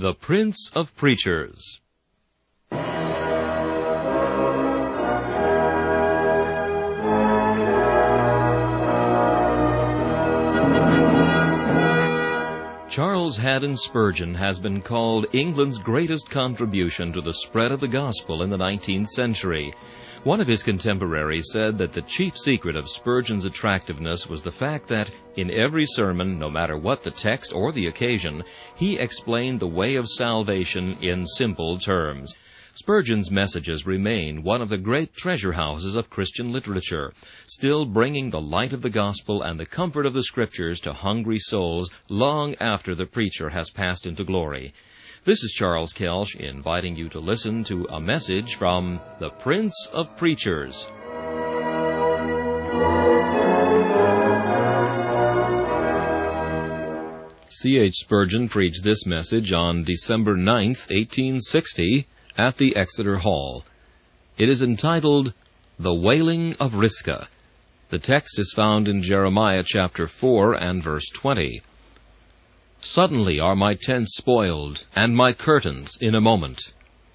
The Prince of Preachers. Charles Haddon Spurgeon has been called England's greatest contribution to the spread of the gospel in the 19th century. One of his contemporaries said that the chief secret of Spurgeon's attractiveness was the fact that, in every sermon, no matter what the text or the occasion, he explained the way of salvation in simple terms. Spurgeon's messages remain one of the great treasure houses of Christian literature, still bringing the light of the gospel and the comfort of the Scriptures to hungry souls long after the preacher has passed into glory. This is Charles Kelsch inviting you to listen to a message from the Prince of Preachers. C.H. Spurgeon preached this message on December 9th, 1860, at the Exeter Hall. It is entitled, The Wailing of Rizkah. The text is found in Jeremiah chapter 4 and verse 20. Suddenly are my tents spoiled, and my curtains in a moment.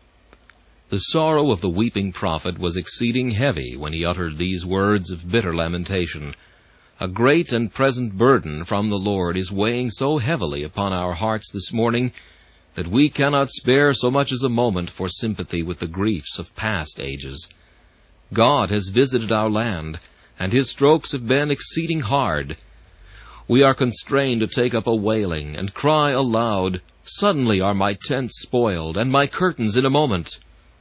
The sorrow of the weeping prophet was exceeding heavy when he uttered these words of bitter lamentation. A great and present burden from the Lord is weighing so heavily upon our hearts this morning that we cannot spare so much as a moment for sympathy with the griefs of past ages. God has visited our land, and His strokes have been exceeding hard. We are constrained to take up a wailing and cry aloud, Suddenly are my tents spoiled, and my curtains in a moment.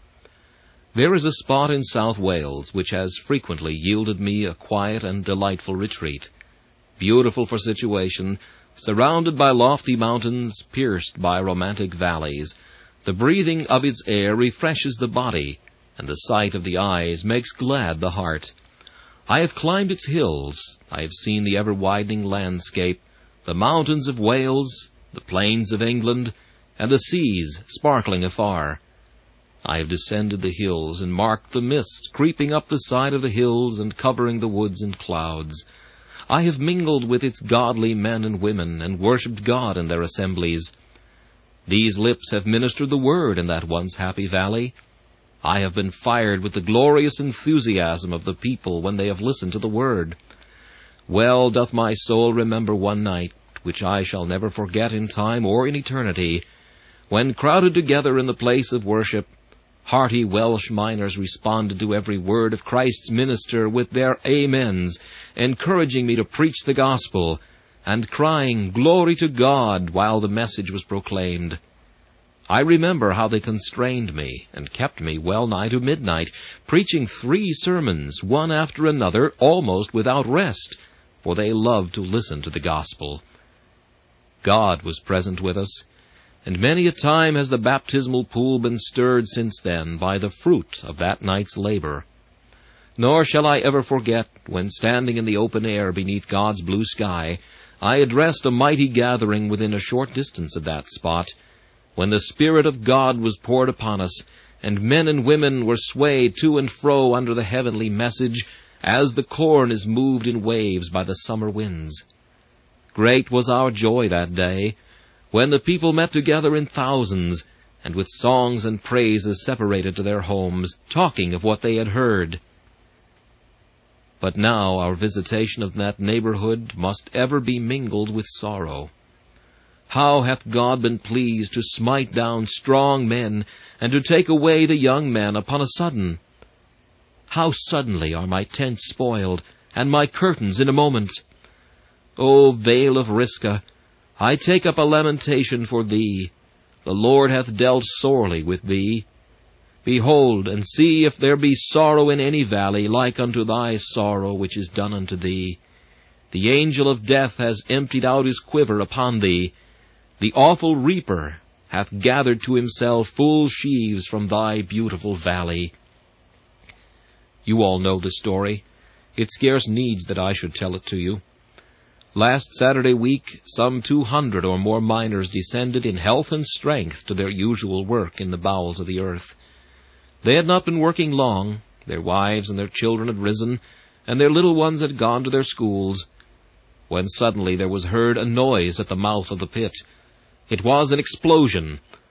There is a spot in South Wales which has frequently yielded me a quiet and delightful retreat. Beautiful for situation, surrounded by lofty mountains, pierced by romantic valleys, the breathing of its air refreshes the body, and the sight of the eyes makes glad the heart. I have climbed its hills, I have seen the ever-widening landscape, the mountains of Wales, the plains of England, and the seas sparkling afar. I have descended the hills and marked the mist creeping up the side of the hills and covering the woods in clouds. I have mingled with its godly men and women and worshipped God in their assemblies. These lips have ministered the word in that once happy valley. I have been fired with the glorious enthusiasm of the people when they have listened to the word. Well doth my soul remember one night, which I shall never forget in time or in eternity, when crowded together in the place of worship, hearty Welsh miners responded to every word of Christ's minister with their amens, encouraging me to preach the gospel, and crying, Glory to God, while the message was proclaimed. I remember how they constrained me, and kept me well nigh to midnight, preaching 3 sermons, one after another, almost without rest, for they loved to listen to the gospel. God was present with us, and many a time has the baptismal pool been stirred since then by the fruit of that night's labor. Nor shall I ever forget, when standing in the open air beneath God's blue sky, I addressed a mighty gathering within a short distance of that spot, when the Spirit of God was poured upon us, and men and women were swayed to and fro under the heavenly message, as the corn is moved in waves by the summer winds. Great was our joy that day, when the people met together in thousands, and with songs and praises separated to their homes, talking of what they had heard. But now our visitation of that neighborhood must ever be mingled with sorrow. How hath God been pleased to smite down strong men, and to take away the young men upon a sudden? How suddenly are my tents spoiled, and my curtains in a moment! O Vale of Rizkah, I take up a lamentation for thee. The Lord hath dealt sorely with thee. Behold, and see if there be sorrow in any valley like unto thy sorrow which is done unto thee. The angel of death has emptied out his quiver upon thee. The awful reaper hath gathered to himself full sheaves from thy beautiful valley. You all know the story. It scarce needs that I should tell it to you. Last Saturday week, some 200 or more miners descended in health and strength to their usual work in the bowels of the earth. They had not been working long. Their wives and their children had risen, and their little ones had gone to their schools, when suddenly there was heard a noise at the mouth of the pit. It was an explosion.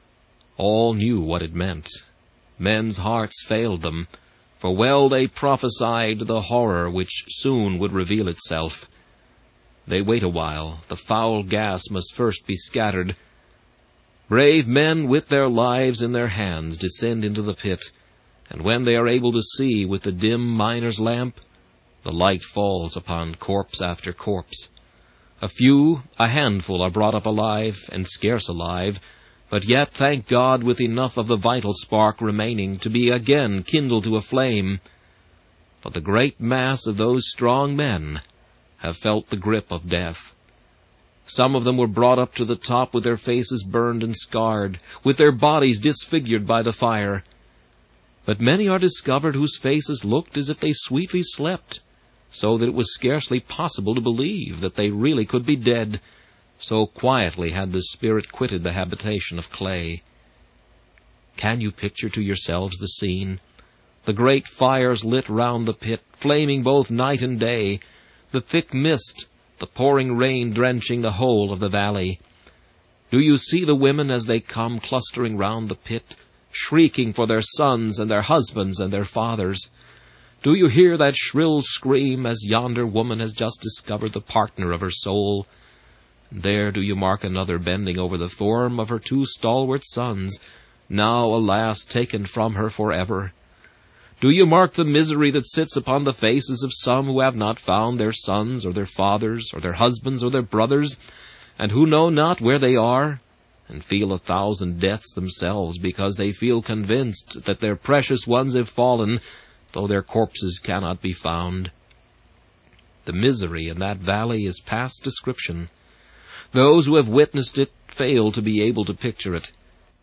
All knew what it meant. Men's hearts failed them, for well they prophesied the horror which soon would reveal itself. They wait a while. The foul gas must first be scattered. Brave men with their lives in their hands descend into the pit, and when they are able to see with the dim miner's lamp, the light falls upon corpse after corpse. A few, a handful, are brought up alive, and scarce alive, but yet, thank God, with enough of the vital spark remaining to be again kindled to a flame. But the great mass of those strong men have felt the grip of death. Some of them were brought up to the top with their faces burned and scarred, with their bodies disfigured by the fire. But many are discovered whose faces looked as if they sweetly slept, so that it was scarcely possible to believe that they really could be dead, so quietly had the spirit quitted the habitation of clay. Can you picture to yourselves the scene? The great fires lit round the pit, flaming both night and day, the thick mist, the pouring rain drenching the whole of the valley. Do you see the women as they come clustering round the pit, shrieking for their sons and their husbands and their fathers? Do you hear that shrill scream as yonder woman has just discovered the partner of her soul? There do you mark another bending over the form of her two stalwart sons, now, alas, taken from her forever? Do you mark the misery that sits upon the faces of some who have not found their sons or their fathers or their husbands or their brothers, and who know not where they are, and feel 1,000 deaths themselves because they feel convinced that their precious ones have fallen, though their corpses cannot be found? The misery in that valley is past description. Those who have witnessed it fail to be able to picture it.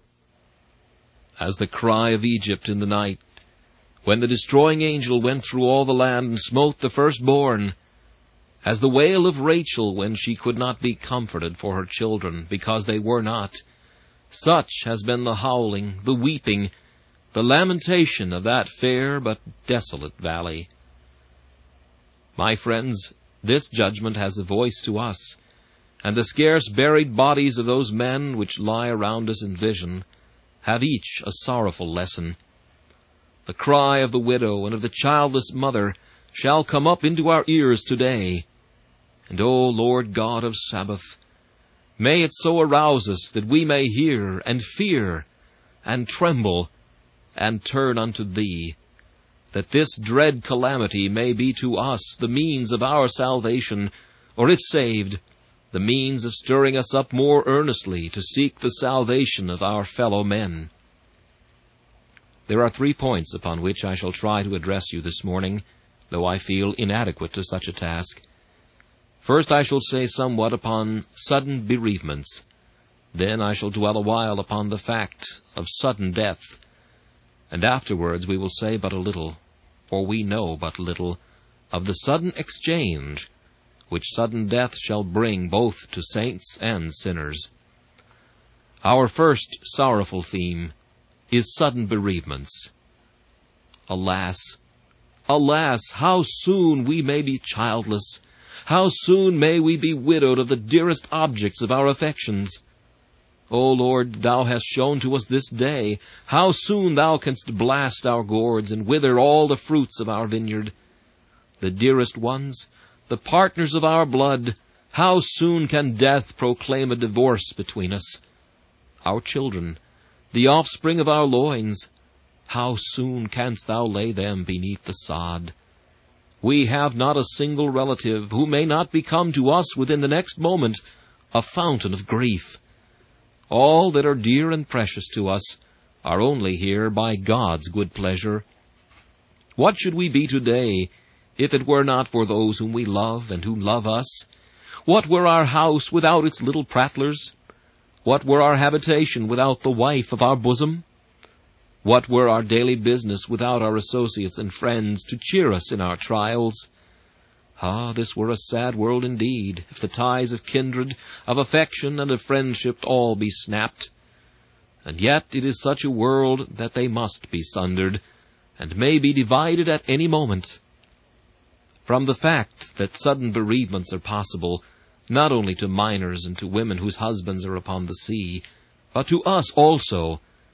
As the cry of Egypt in the night, when the destroying angel went through all the land and smote the firstborn, as the wail of Rachel when she could not be comforted for her children because they were not, such has been the howling, the weeping, the lamentation of that fair but desolate valley. My friends, this judgment has a voice to us, and the scarce buried bodies of those men which lie around us in vision have each a sorrowful lesson. The cry of the widow and of the childless mother shall come up into our ears today. And, O Lord God of Sabbath, may it so arouse us that we may hear and fear and tremble and turn unto Thee, that this dread calamity may be to us the means of our salvation, or if saved, the means of stirring us up more earnestly to seek the salvation of our fellow men. There are 3 points upon which I shall try to address you this morning, though I feel inadequate to such a task. First, I shall say somewhat upon sudden bereavements. Then I shall dwell a while upon the fact of sudden death. And afterwards we will say but a little, for we know but little, of the sudden exchange which sudden death shall bring both to saints and sinners. Our first sorrowful theme is sudden bereavements. Alas, alas, how soon we may be childless! How soon may we be widowed of the dearest objects of our affections! O Lord, Thou hast shown to us this day how soon Thou canst blast our gourds and wither all the fruits of our vineyard. The dearest ones, the partners of our blood, how soon can death proclaim a divorce between us? Our children, the offspring of our loins, how soon canst Thou lay them beneath the sod? We have not a single relative who may not become to us within the next moment a fountain of grief. All that are dear and precious to us are only here by God's good pleasure. What should we be today if it were not for those whom we love and who love us? What were our house without its little prattlers? What were our habitation without the wife of our bosom? What were our daily business without our associates and friends to cheer us in our trials? Ah, this were a sad world indeed, if the ties of kindred, of affection, and of friendship all be snapped. And yet it is such a world that they must be sundered, and may be divided at any moment. From the fact that sudden bereavements are possible, not only to miners and to women whose husbands are upon the sea, but to us also,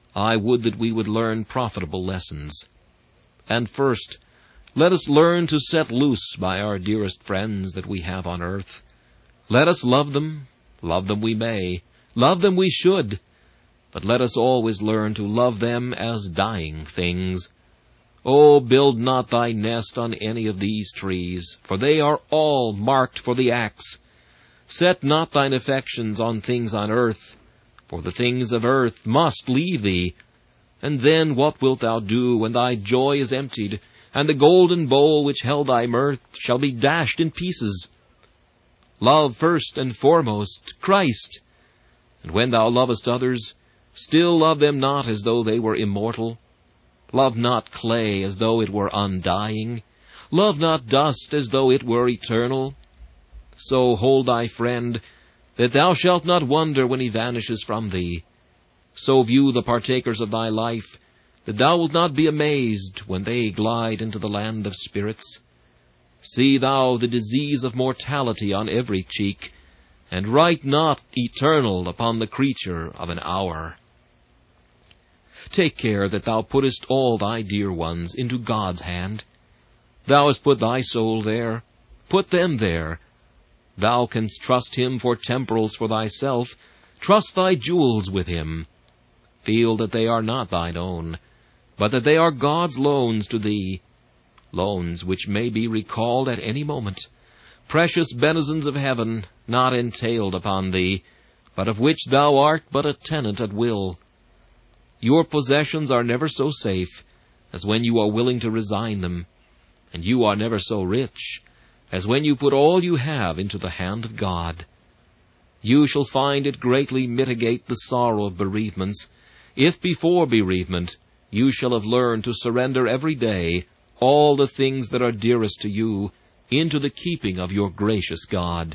I would that we would learn profitable lessons. And first, let us learn to set loose by our dearest friends that we have on earth. Let us love them we may, love them we should, but let us always learn to love them as dying things. Oh, build not thy nest on any of these trees, for they are all marked for the axe. Set not thine affections on things on earth, for the things of earth must leave thee. And then what wilt thou do when thy joy is emptied, and the golden bowl which held thy mirth shall be dashed in pieces? Love first and foremost Christ. And when thou lovest others, still love them not as though they were immortal. Love not clay as though it were undying. Love not dust as though it were eternal. So hold thy friend, that thou shalt not wonder when he vanishes from thee. So view the partakers of thy life, that thou wilt not be amazed when they glide into the land of spirits. See thou the disease of mortality on every cheek, and write not eternal upon the creature of an hour. Take care that thou puttest all thy dear ones into God's hand. Thou hast put thy soul there. Put them there. Thou canst trust him for temporals for thyself. Trust thy jewels with him. Feel that they are not thine own, but that they are God's loans to thee, loans which may be recalled at any moment, precious benizons of heaven, not entailed upon thee, but of which thou art but a tenant at will. Your possessions are never so safe as when you are willing to resign them, and you are never so rich as when you put all you have into the hand of God. You shall find it greatly mitigate the sorrow of bereavements, if before bereavement you shall have learned to surrender every day all the things that are dearest to you into the keeping of your gracious God.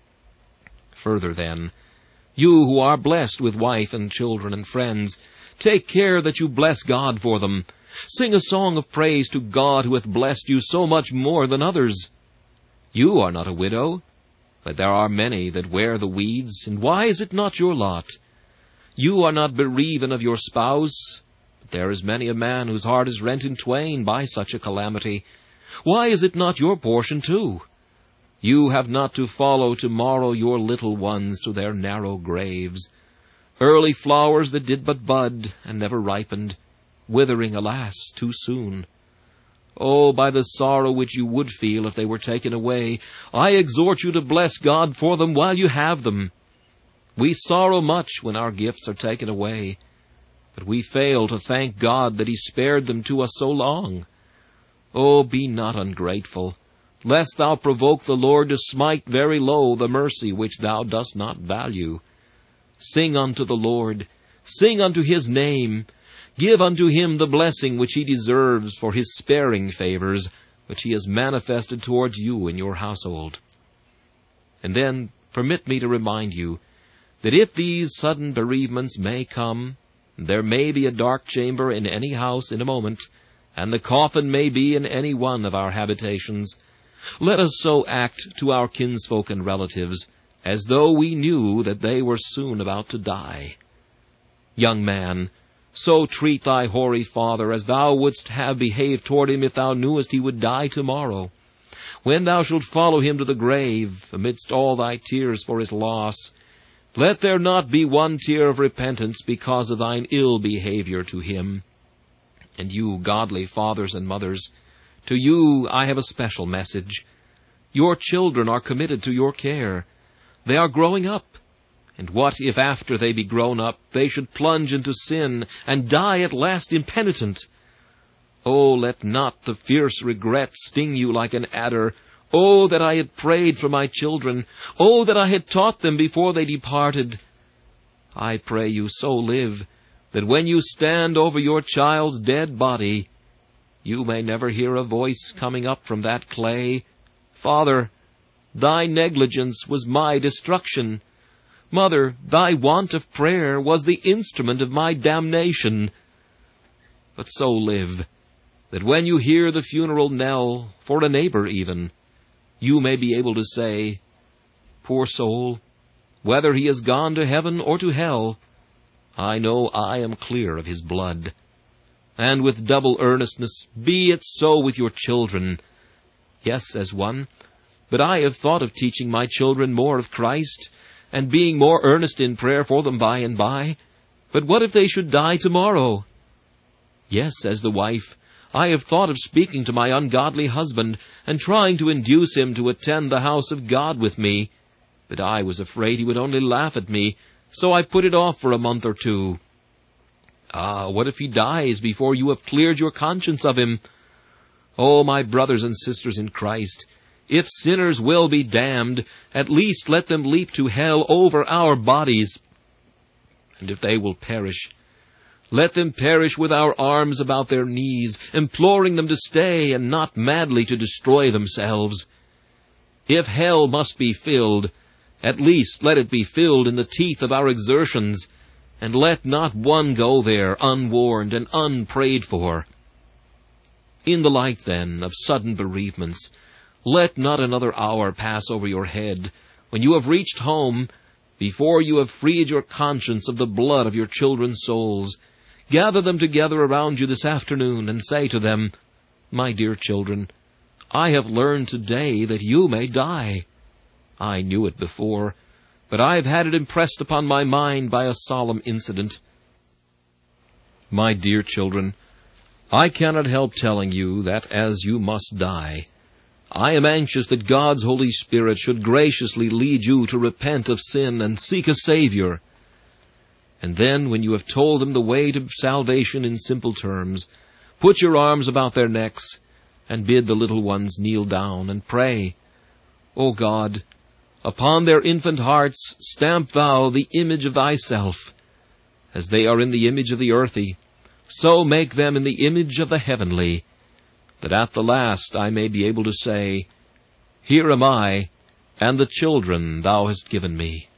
Further then, you who are blessed with wife and children and friends, take care that you bless God for them. Sing a song of praise to God who hath blessed you so much more than others. You are not a widow, but there are many that wear the weeds, and why is it not your lot? You are not bereaven of your spouse, but there is many a man whose heart is rent in twain by such a calamity. Why is it not your portion too? You have not to follow tomorrow your little ones to their narrow graves. Early flowers that did but bud and never ripened, withering, alas, too soon. Oh, by the sorrow which you would feel if they were taken away, I exhort you to bless God for them while you have them. We sorrow much when our gifts are taken away, but we fail to thank God that He spared them to us so long. Oh, be not ungrateful, lest thou provoke the Lord to smite very low the mercy which thou dost not value. Sing unto the Lord, sing unto His name, give unto Him the blessing which He deserves for His sparing favors, which He has manifested towards you in your household. And then permit me to remind you that if these sudden bereavements may come, there may be a dark chamber in any house in a moment, and the coffin may be in any one of our habitations. Let us so act to our kinsfolk and relatives as though we knew that they were soon about to die. Young man, so treat thy hoary father as thou wouldst have behaved toward him if thou knewest he would die tomorrow. When thou shalt follow him to the grave, amidst all thy tears for his loss, let there not be one tear of repentance because of thine ill behavior to him. And you, godly fathers and mothers, to you I have a special message. Your children are committed to your care. They are growing up. And what if after they be grown up, they should plunge into sin and die at last impenitent? Oh, let not the fierce regret sting you like an adder. Oh, that I had prayed for my children. Oh, that I had taught them before they departed. I pray you so live, that when you stand over your child's dead body, you may never hear a voice coming up from that clay, Father, thy negligence was my destruction. Mother, thy want of prayer was the instrument of my damnation. But so live, that when you hear the funeral knell, for a neighbor even, you may be able to say, Poor soul, whether he has gone to heaven or to hell, I know I am clear of his blood. And with double earnestness, be it so with your children. Yes, says one, but I have thought of teaching my children more of Christ, and being more earnest in prayer for them by and by. But what if they should die tomorrow? Yes, says the wife, I have thought of speaking to my ungodly husband, and trying to induce him to attend the house of God with me. But I was afraid he would only laugh at me, so I put it off for a month or two. Ah, what if he dies before you have cleared your conscience of him? Oh, my brothers and sisters in Christ, if sinners will be damned, at least let them leap to hell over our bodies. And if they will perish, let them perish with our arms about their knees, imploring them to stay and not madly to destroy themselves. If hell must be filled, at least let it be filled in the teeth of our exertions, and let not one go there unwarned and unprayed for. In the light, then, of sudden bereavements, let not another hour pass over your head, when you have reached home, before you have freed your conscience of the blood of your children's souls. Gather them together around you this afternoon, and say to them, My dear children, I have learned today that you may die. I knew it before, but I have had it impressed upon my mind by a solemn incident. My dear children, I cannot help telling you that as you must die, I am anxious that God's Holy Spirit should graciously lead you to repent of sin and seek a Savior. And then, when you have told them the way to salvation in simple terms, put your arms about their necks, and bid the little ones kneel down and pray. O God, upon their infant hearts stamp thou the image of thyself. As they are in the image of the earthy, so make them in the image of the heavenly, that at the last I may be able to say, Here am I, and the children thou hast given me.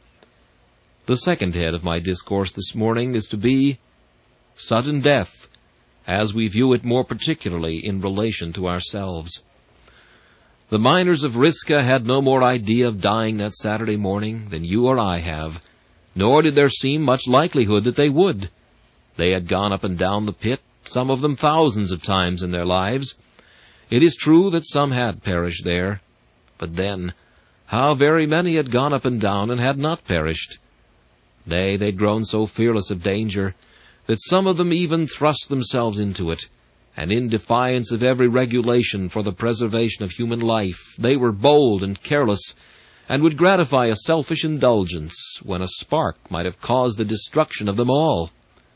The second head of my discourse this morning is to be sudden death, as we view it more particularly in relation to ourselves. The miners of Risca had no more idea of dying that Saturday morning than you or I have, nor did there seem much likelihood that they would. They had gone up and down the pit, some of them thousands of times in their lives. It is true that some had perished there, but then, how very many had gone up and down and had not perished. Nay, they'd grown so fearless of danger that some of them even thrust themselves into it, and in defiance of every regulation for the preservation of human life, they were bold and careless, and would gratify a selfish indulgence when a spark might have caused the destruction of them all.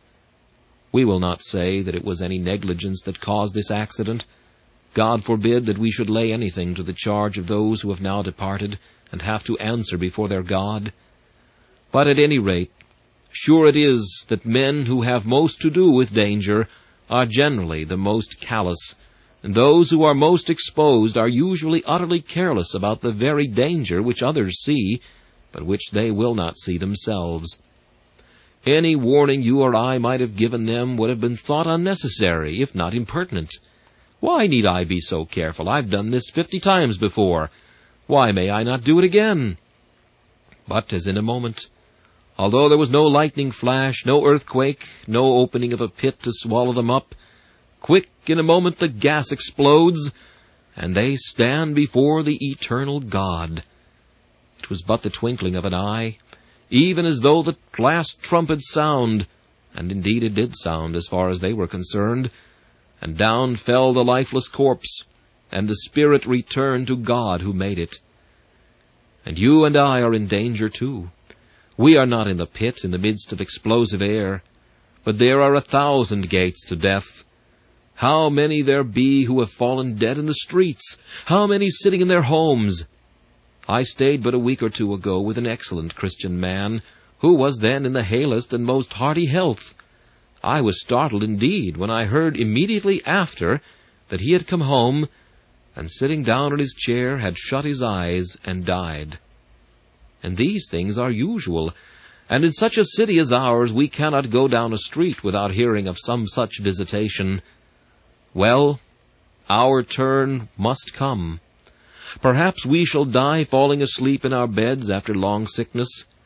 We will not say that it was any negligence that caused this accident. God forbid that we should lay anything to the charge of those who have now departed and have to answer before their God. But at any rate, sure it is that men who have most to do with danger are generally the most callous, and those who are most exposed are usually utterly careless about the very danger which others see, but which they will not see themselves. Any warning you or I might have given them would have been thought unnecessary, if not impertinent. Why need I be so careful? I've done this 50 times before. Why may I not do it again? But as in a moment, although there was no lightning flash, no earthquake, no opening of a pit to swallow them up, quick in a moment the gas explodes, and they stand before the eternal God. It was but the twinkling of an eye, even as though the last trumpet sound, and indeed it did sound as far as they were concerned, and down fell the lifeless corpse, and the spirit returned to God who made it. And you and I are in danger too. We are not in the pit in the midst of explosive air, but there are 1,000 gates to death. How many there be who have fallen dead in the streets! How many sitting in their homes! I stayed but a week or two ago with an excellent Christian man, who was then in the halest and most hearty health. I was startled indeed when I heard immediately after that he had come home, and sitting down in his chair had shut his eyes and died. And these things are usual, and in such a city as ours we cannot go down a street without hearing of some such visitation. Well, our turn must come. Perhaps we shall die falling asleep in our beds after long sickness.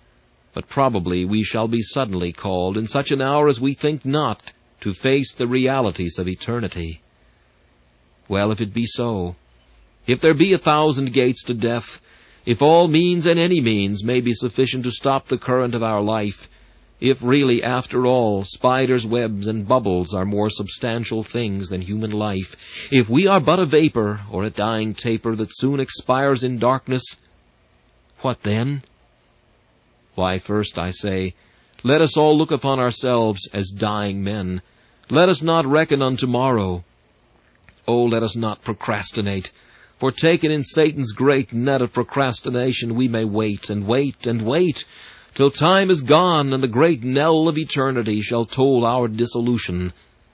but probably we shall be suddenly called in such an hour as we think not, to face the realities of eternity. Well, if it be so, if there be 1,000 gates to death, if all means and any means may be sufficient to stop the current of our life, if really, after all, spiders' webs and bubbles are more substantial things than human life, if we are but a vapor or a dying taper that soon expires in darkness, what then? Why, first I say, let us all look upon ourselves as dying men. Let us not reckon on tomorrow. Oh, let us not procrastinate, for taken in Satan's great net of procrastination we may wait and wait and wait, till time is gone and the great knell of eternity shall toll our dissolution.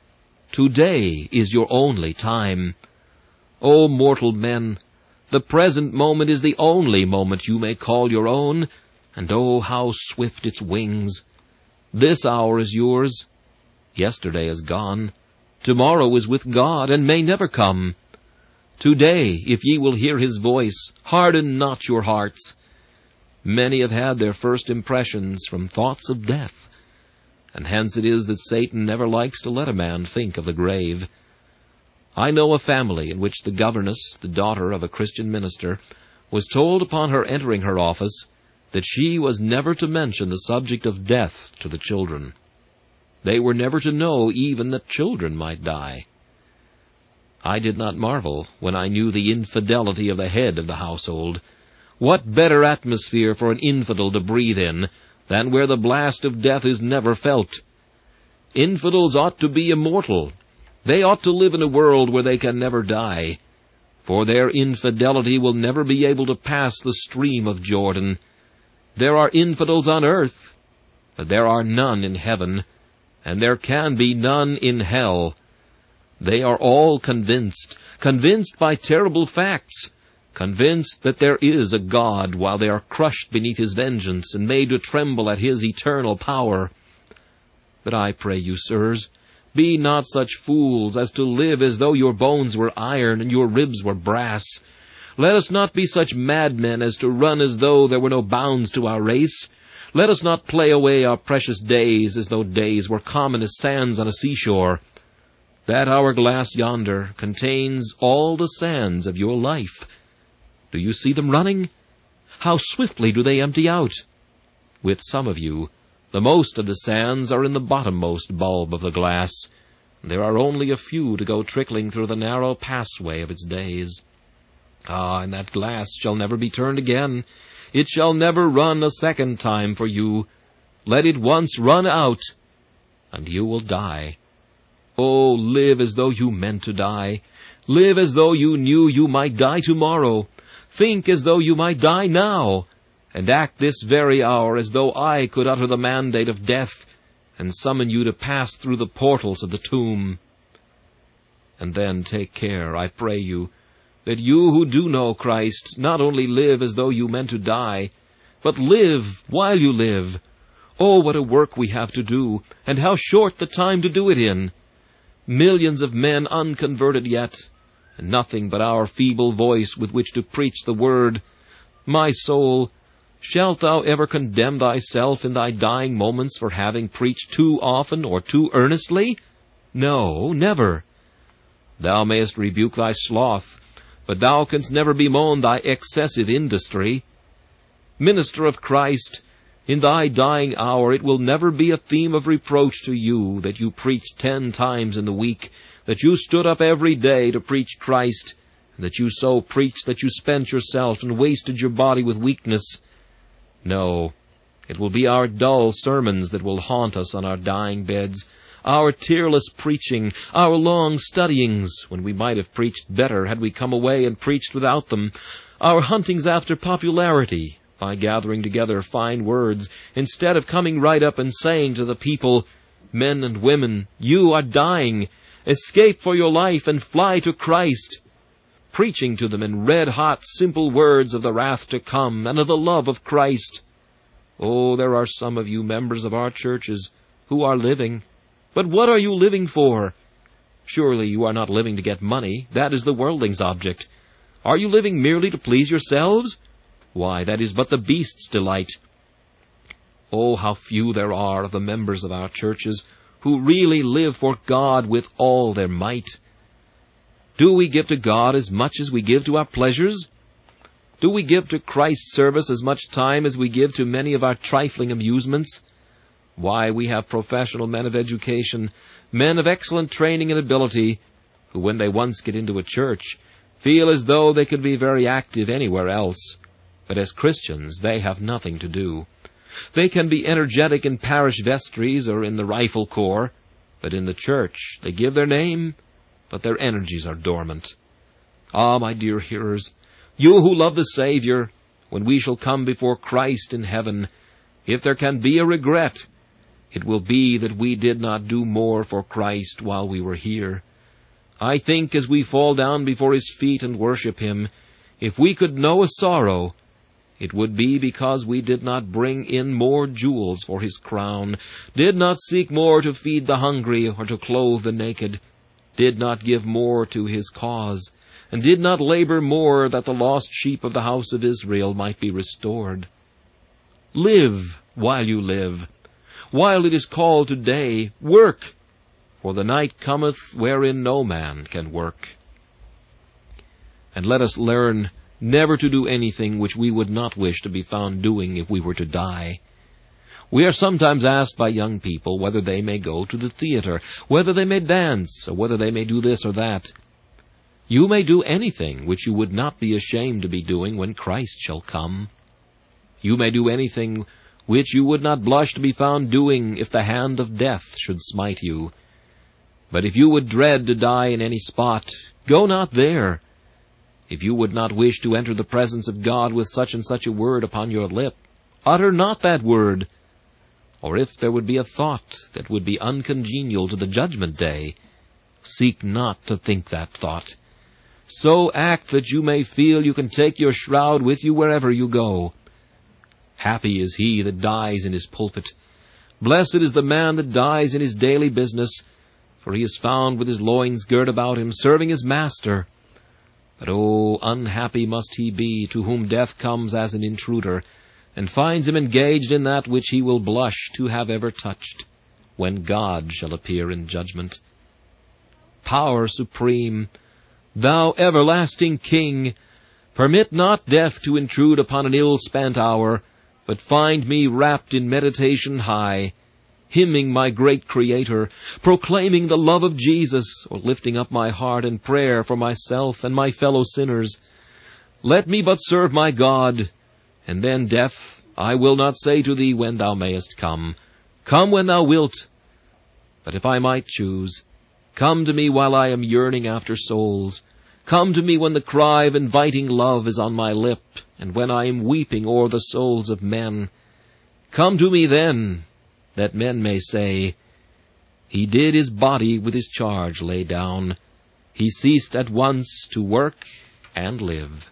Today is your only time. O mortal men, the present moment is the only moment you may call your own, and oh, how swift its wings! This hour is yours. Yesterday is gone. Tomorrow is with God, and may never come. Today, if ye will hear his voice, harden not your hearts. Many have had their first impressions from thoughts of death, and hence it is that Satan never likes to let a man think of the grave. I know a family in which the governess, the daughter of a Christian minister, was told upon her entering her office that she was never to mention the subject of death to the children. They were never to know even that children might die. I did not marvel when I knew the infidelity of the head of the household. What better atmosphere for an infidel to breathe in than where the blast of death is never felt? Infidels ought to be immortal. They ought to live in a world where they can never die, for their infidelity will never be able to pass the stream of Jordan. There are infidels on earth, but there are none in heaven, and there can be none in hell. They are all convinced by terrible facts, convinced that there is a God, while they are crushed beneath his vengeance and made to tremble at his eternal power. But I pray you, sirs, be not such fools as to live as though your bones were iron and your ribs were brass. Let us not be such madmen as to run as though there were no bounds to our race. Let us not play away our precious days as though days were common as sands on a seashore. That hourglass yonder contains all the sands of your life. Do you see them running? How swiftly do they empty out? With some of you, the most of the sands are in the bottommost bulb of the glass. There are only a few to go trickling through the narrow passway of its days. Ah, and that glass shall never be turned again. It shall never run a second time for you. Let it once run out, and you will die. Oh, live as though you meant to die. Live as though you knew you might die tomorrow. Think as though you might die now, and act this very hour as though I could utter the mandate of death and summon you to pass through the portals of the tomb. And then take care, I pray you, that you who do know Christ not only live as though you meant to die, but live while you live. Oh, what a work we have to do, and how short the time to do it in. Millions of men unconverted yet, and nothing but our feeble voice with which to preach the word. My soul, shalt thou ever condemn thyself in thy dying moments for having preached too often or too earnestly? No, never. Thou mayest rebuke thy sloth, but thou canst never bemoan thy excessive industry. Minister of Christ, in thy dying hour it will never be a theme of reproach to you that you preached 10 times in the week, that you stood up every day to preach Christ, and that you so preached that you spent yourself and wasted your body with weakness. No, it will be our dull sermons that will haunt us on our dying beds, our tearless preaching, our long studyings, when we might have preached better had we come away and preached without them, our huntings after popularity, by gathering together fine words, instead of coming right up and saying to the people, Men and women, you are dying. Escape for your life and fly to Christ. Preaching to them in red-hot, simple words of the wrath to come and of the love of Christ. Oh, there are some of you members of our churches who are living. But what are you living for? Surely you are not living to get money. That is the worldling's object. Are you living merely to please yourselves? Why, that is but the beast's delight. Oh, how few there are of the members of our churches who really live for God with all their might. Do we give to God as much as we give to our pleasures? Do we give to Christ's service as much time as we give to many of our trifling amusements? Why, we have professional men of education, men of excellent training and ability, who when they once get into a church, feel as though they could be very active anywhere else. But as Christians, they have nothing to do. They can be energetic in parish vestries or in the rifle corps, but in the church they give their name, but their energies are dormant. Ah, my dear hearers, you who love the Savior, when we shall come before Christ in heaven, if there can be a regret, it will be that we did not do more for Christ while we were here. I think as we fall down before His feet and worship Him, if we could know a sorrow, it would be because we did not bring in more jewels for His crown, did not seek more to feed the hungry or to clothe the naked, did not give more to His cause, and did not labor more that the lost sheep of the house of Israel might be restored. Live while you live. While it is called today, work, for the night cometh wherein no man can work. And let us learn never to do anything which we would not wish to be found doing if we were to die. We are sometimes asked by young people whether they may go to the theater, whether they may dance, or whether they may do this or that. You may do anything which you would not be ashamed to be doing when Christ shall come. You may do anything which you would not blush to be found doing if the hand of death should smite you. But if you would dread to die in any spot, go not there. If you would not wish to enter the presence of God with such and such a word upon your lip, utter not that word. Or if there would be a thought that would be uncongenial to the judgment day, seek not to think that thought. So act that you may feel you can take your shroud with you wherever you go. Happy is he that dies in his pulpit. Blessed is the man that dies in his daily business, for he is found with his loins girt about him, serving his master. But oh, unhappy must he be to whom death comes as an intruder, and finds him engaged in that which he will blush to have ever touched, when God shall appear in judgment. Power supreme, thou everlasting King, permit not death to intrude upon an ill-spent hour, but find me wrapped in meditation high, hymning my great Creator, proclaiming the love of Jesus, or lifting up my heart in prayer for myself and my fellow sinners. Let me but serve my God, and then, death, I will not say to thee when thou mayest come. Come when thou wilt. But if I might choose, come to me while I am yearning after souls. Come to me when the cry of inviting love is on my lip, and when I am weeping o'er the souls of men. Come to me then, that men may say, He did his body with his charge lay down. He ceased at once to work and live.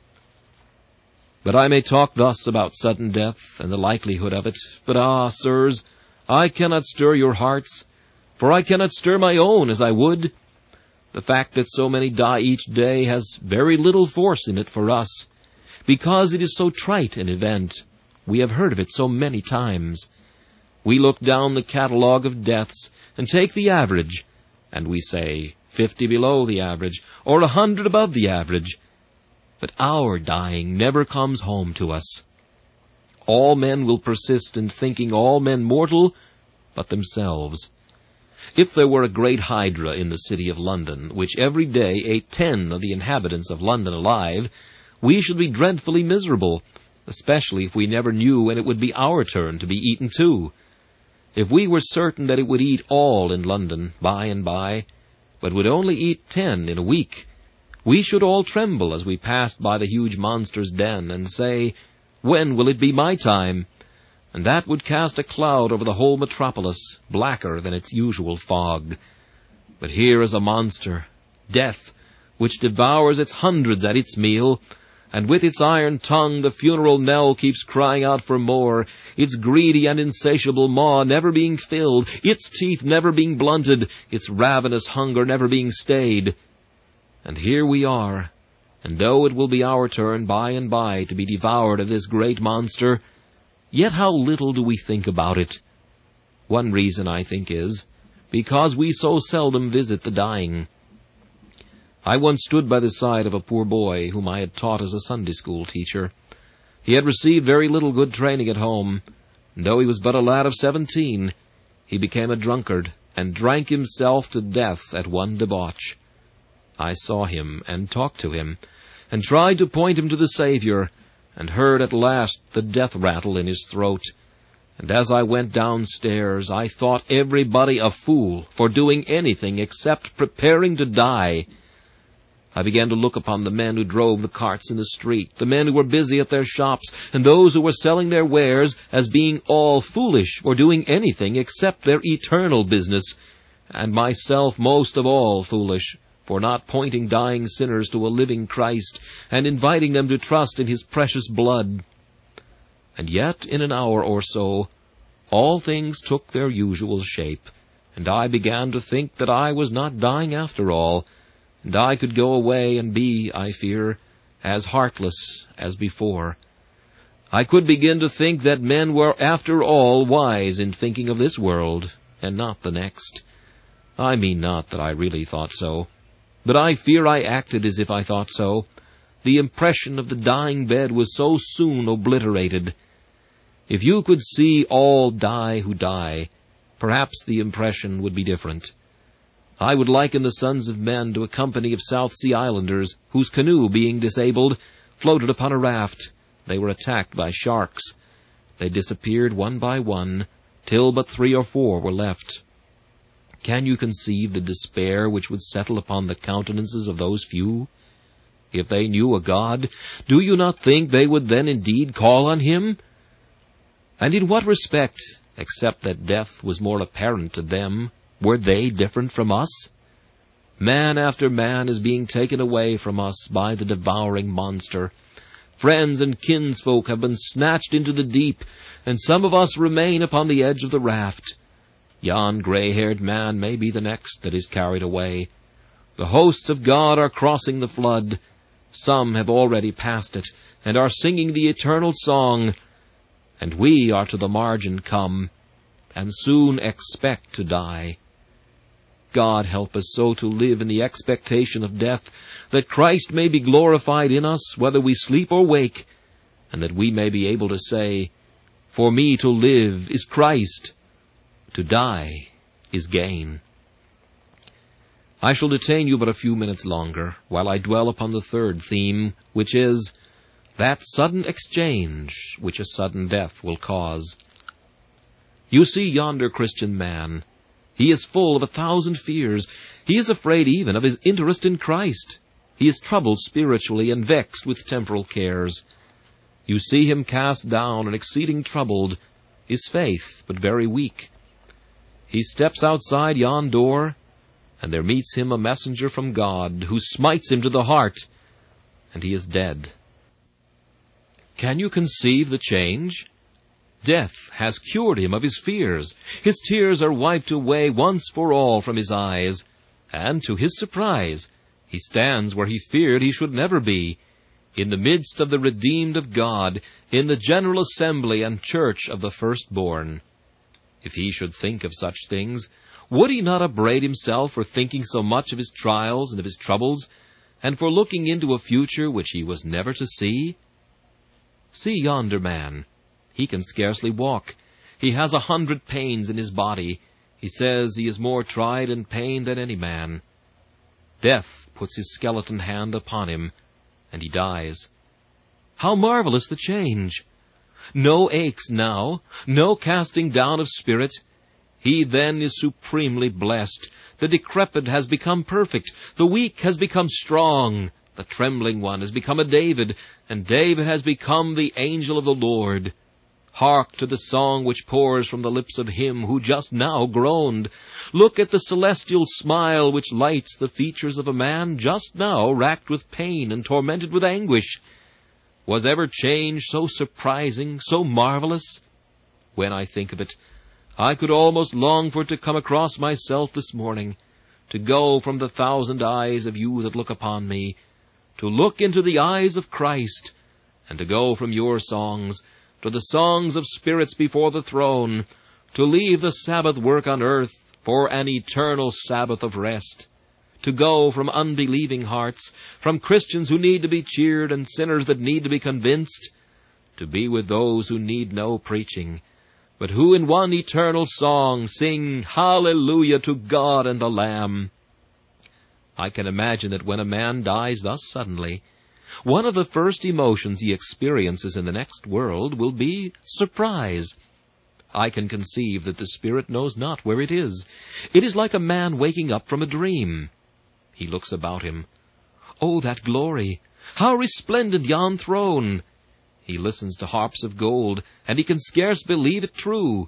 But I may talk thus about sudden death and the likelihood of it. But sirs, I cannot stir your hearts, for I cannot stir my own as I would. The fact that so many die each day has very little force in it for us, because it is so trite an event. We have heard of it so many times. We look down the catalogue of deaths and take the average, and we say 50 below the average, or 100 above the average. But our dying never comes home to us. All men will persist in thinking all men mortal but themselves. If there were a great hydra in the city of London, which every day ate 10 of the inhabitants of London alive, we should be dreadfully miserable, especially if we never knew when it would be our turn to be eaten too. If we were certain that it would eat all in London by and by, but would only eat 10 in a week, we should all tremble as we passed by the huge monster's den and say, When will it be my time? And that would cast a cloud over the whole metropolis, blacker than its usual fog. But here is a monster, death, which devours its hundreds at its meal, and with its iron tongue the funeral knell keeps crying out for more, its greedy and insatiable maw never being filled, its teeth never being blunted, its ravenous hunger never being stayed. And here we are, and though it will be our turn by and by to be devoured of this great monster, Yet how little do we think about it? One reason, I think, is because we so seldom visit the dying. I once stood by the side of a poor boy whom I had taught as a Sunday school teacher. He had received very little good training at home, and though he was but a lad of 17, he became a drunkard and drank himself to death at one debauch. I saw him and talked to him, and tried to point him to the Savior, and heard at last the death rattle in his throat. And as I went downstairs, I thought everybody a fool for doing anything except preparing to die. I began to look upon the men who drove the carts in the street, the men who were busy at their shops, and those who were selling their wares, as being all foolish for doing anything except their eternal business, and myself most of all foolish for not pointing dying sinners to a living Christ, and inviting them to trust in His precious blood. And yet, in an hour or so, all things took their usual shape, and I began to think that I was not dying after all, and I could go away and be, I fear, as heartless as before. I could begin to think that men were after all wise in thinking of this world, and not the next. I mean not that I really thought so, but I fear I acted as if I thought so. The impression of the dying bed was so soon obliterated. If you could see all die who die, perhaps the impression would be different. I would liken the sons of men to a company of South Sea Islanders, whose canoe, being disabled, floated upon a raft. They were attacked by sharks. They disappeared one by one, till but 3 or 4 were left. Can you conceive the despair which would settle upon the countenances of those few? If they knew a God, do you not think they would then indeed call on Him? And in what respect, except that death was more apparent to them, were they different from us? Man after man is being taken away from us by the devouring monster. Friends and kinsfolk have been snatched into the deep, and some of us remain upon the edge of the raft. Yon gray-haired man may be the next that is carried away. The hosts of God are crossing the flood. Some have already passed it, and are singing the eternal song. And we are to the margin come, and soon expect to die. God help us so to live in the expectation of death, that Christ may be glorified in us, whether we sleep or wake, and that we may be able to say, For me to live is Christ, to die is gain. I shall detain you but a few minutes longer, while I dwell upon the third theme, which is that sudden exchange which a sudden death will cause. You see yonder Christian man. He is full of 1,000 fears. He is afraid even of his interest in Christ. He is troubled spiritually and vexed with temporal cares. You see him cast down and exceeding troubled, his faith but very weak. He steps outside yon door, and there meets him a messenger from God, who smites him to the heart, and he is dead. Can you conceive the change? Death has cured him of his fears. His tears are wiped away once for all from his eyes, and to his surprise, he stands where he feared he should never be, in the midst of the redeemed of God, in the general assembly and church of the firstborn. If he should think of such things, would he not upbraid himself for thinking so much of his trials and of his troubles, and for looking into a future which he was never to see? See yonder man. He can scarcely walk. He has 100 pains in his body. He says he is more tried in pain than any man. Death puts his skeleton hand upon him, and he dies. How marvelous the change! No aches now, no casting down of spirit. He then is supremely blessed. The decrepit has become perfect. The weak has become strong. The trembling one has become a David, and David has become the angel of the Lord. Hark to the song which pours from the lips of him who just now groaned. Look at the celestial smile which lights the features of a man just now racked with pain and tormented with anguish. Was ever change so surprising, so marvelous? When I think of it, I could almost long for it to come across myself this morning, to go from the 1,000 eyes of you that look upon me, to look into the eyes of Christ, and to go from your songs, to the songs of spirits before the throne, to leave the Sabbath work on earth for an eternal Sabbath of rest, to go from unbelieving hearts, from Christians who need to be cheered and sinners that need to be convinced, to be with those who need no preaching, but who in one eternal song sing Hallelujah to God and the Lamb. I can imagine that when a man dies thus suddenly, one of the first emotions he experiences in the next world will be surprise. I can conceive that the spirit knows not where it is. It is like a man waking up from a dream. He looks about him. Oh, that glory! How resplendent yon throne! He listens to harps of gold, and he can scarce believe it true.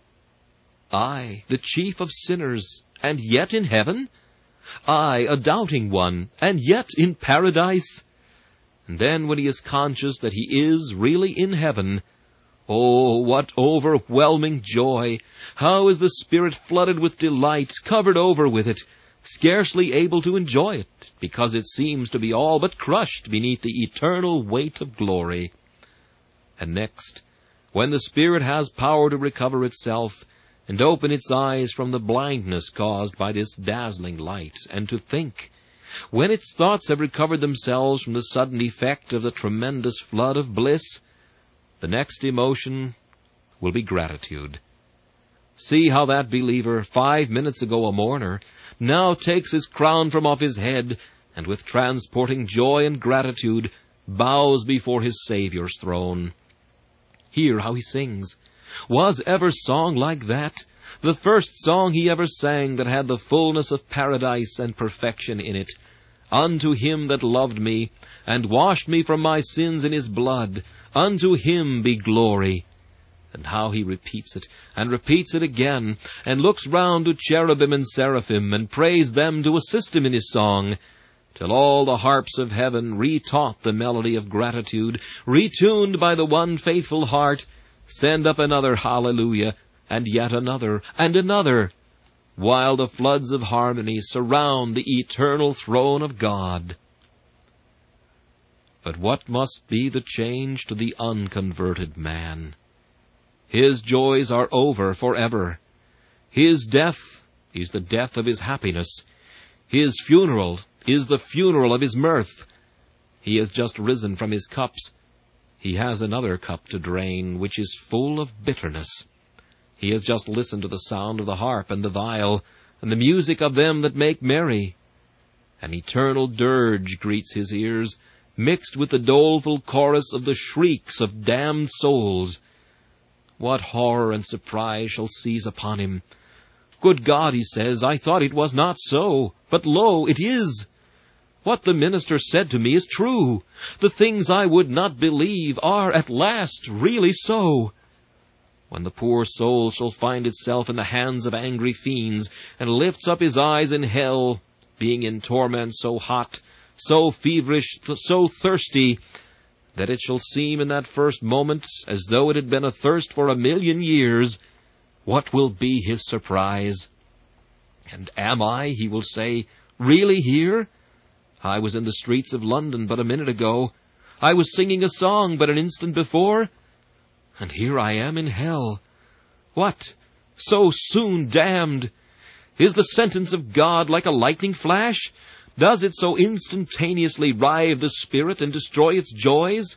I, the chief of sinners, and yet in heaven? I, a doubting one, and yet in paradise? And then when he is conscious that he is really in heaven, oh, what overwhelming joy! How is the spirit flooded with delight, covered over with it, scarcely able to enjoy it, because it seems to be all but crushed beneath the eternal weight of glory. And next, when the spirit has power to recover itself, and open its eyes from the blindness caused by this dazzling light, and to think, when its thoughts have recovered themselves from the sudden effect of the tremendous flood of bliss, the next emotion will be gratitude. See how that believer, 5 minutes ago a mourner, now takes his crown from off his head, and with transporting joy and gratitude bows before his Saviour's throne. Hear how he sings. Was ever song like that? The first song he ever sang that had the fullness of paradise and perfection in it. Unto him that loved me, and washed me from my sins in his blood, unto him be glory. And how he repeats it, and repeats it again, and looks round to cherubim and seraphim, and prays them to assist him in his song, till all the harps of heaven, retaught the melody of gratitude, retuned by the one faithful heart, send up another hallelujah, and yet another, and another, while the floods of harmony surround the eternal throne of God. But what must be the change to the unconverted man? His joys are over forever. His death is the death of his happiness. His funeral is the funeral of his mirth. He has just risen from his cups. He has another cup to drain, which is full of bitterness. He has just listened to the sound of the harp and the viol, and the music of them that make merry. An eternal dirge greets his ears, mixed with the doleful chorus of the shrieks of damned souls. What horror and surprise shall seize upon him! Good God, he says, I thought it was not so, but lo, it is. What the minister said to me is true. The things I would not believe are at last really so. When the poor soul shall find itself in the hands of angry fiends, and lifts up his eyes in hell, being in torment so hot, so feverish, so thirsty, that it shall seem in that first moment as though it had been athirst for 1,000,000 years, what will be his surprise? And am I, he will say, really here? I was in the streets of London but a minute ago. I was singing a song but an instant before. And here I am in hell. What? So soon damned? Is the sentence of God like a lightning flash? Does it so instantaneously rive the spirit and destroy its joys?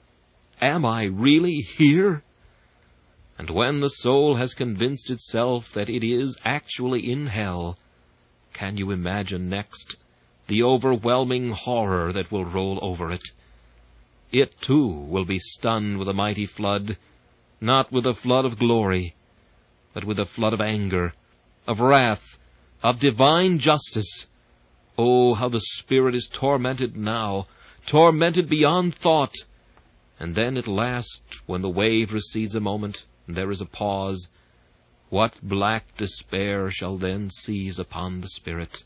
Am I really here? And when the soul has convinced itself that it is actually in hell, can you imagine next the overwhelming horror that will roll over it? It, too, will be stunned with a mighty flood, not with a flood of glory, but with a flood of anger, of wrath, of divine justice. Oh, how the spirit is tormented now, tormented beyond thought. And then at last, when the wave recedes a moment, and there is a pause, what black despair shall then seize upon the spirit?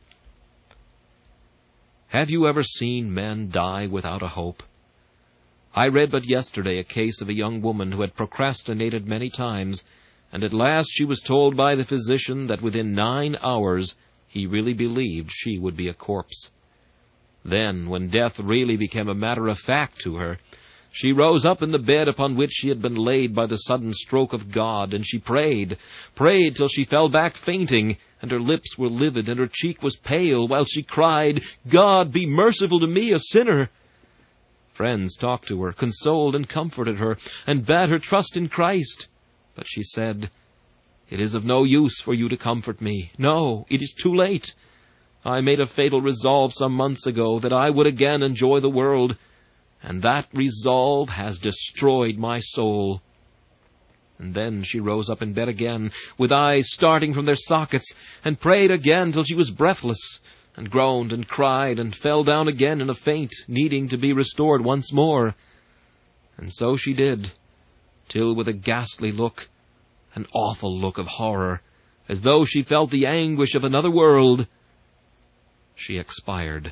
Have you ever seen men die without a hope? I read but yesterday a case of a young woman who had procrastinated many times, and at last she was told by the physician that within 9 hours he really believed she would be a corpse. Then, when death really became a matter of fact to her, She rose up in the bed upon which she had been laid by the sudden stroke of God, and she prayed till she fell back fainting, and her lips were livid, and her cheek was pale, while she cried, "God, be merciful to me, a sinner." Friends talked to her, consoled and comforted her, and bade her trust in Christ. But she said, "It is of no use for you to comfort me. No, it is too late. I made a fatal resolve some months ago that I would again enjoy the world, and that resolve has destroyed my soul." And then she rose up in bed again, with eyes starting from their sockets, and prayed again till she was breathless, and groaned and cried, and fell down again in a faint, needing to be restored once more. And so she did, till with a ghastly look, an awful look of horror, as though she felt the anguish of another world, she expired.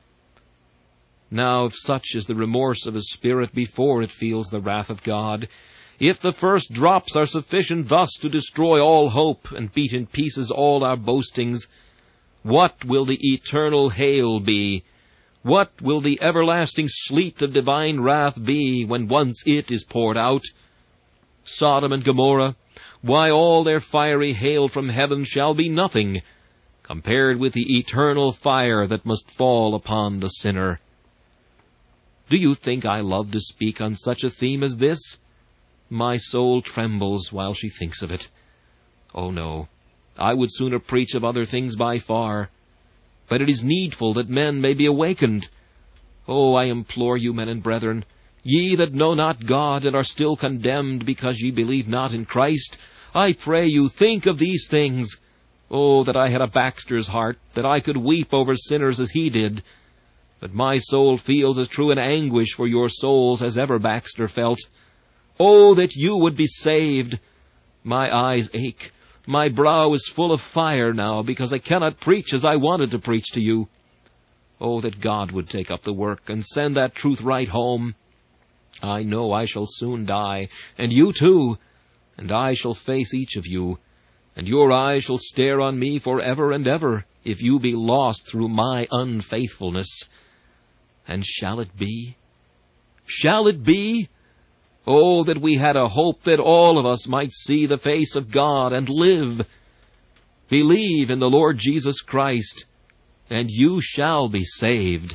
Now, if such is the remorse of a spirit before it feels the wrath of God, if the first drops are sufficient thus to destroy all hope and beat in pieces all our boastings, what will the eternal hail be? What will the everlasting sleet of divine wrath be when once it is poured out? Sodom and Gomorrah, why, all their fiery hail from heaven shall be nothing compared with the eternal fire that must fall upon the sinner. Do you think I love to speak on such a theme as this? My soul trembles while she thinks of it. Oh no, I would sooner preach of other things by far. But it is needful that men may be awakened. Oh, I implore you, men and brethren, ye that know not God and are still condemned because ye believe not in Christ, I pray you, think of these things. Oh, that I had a Baxter's heart, that I could weep over sinners as he did. But my soul feels as true an anguish for your souls as ever Baxter felt. Oh, that you would be saved! My eyes ache. My brow is full of fire now, because I cannot preach as I wanted to preach to you. Oh, that God would take up the work and send that truth right home. I know I shall soon die, and you too, and I shall face each of you, and your eyes shall stare on me forever and ever, if you be lost through my unfaithfulness. And shall it be? Shall it be? Oh, that we had a hope that all of us might see the face of God and live. Believe in the Lord Jesus Christ, and you shall be saved.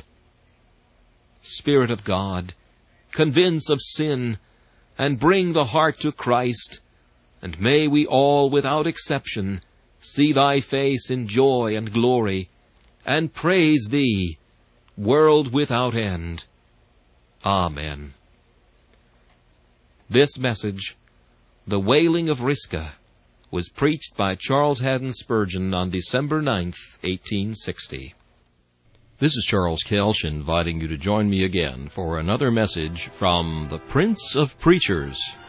Spirit of God, convince of sin, and bring the heart to Christ, and may we all, without exception, see thy face in joy and glory, and praise thee, world without end. Amen. This message, The Wailing of Risca, was preached by Charles Haddon Spurgeon on December 9th, 1860. This is Charles Kelch inviting you to join me again for another message from the Prince of Preachers.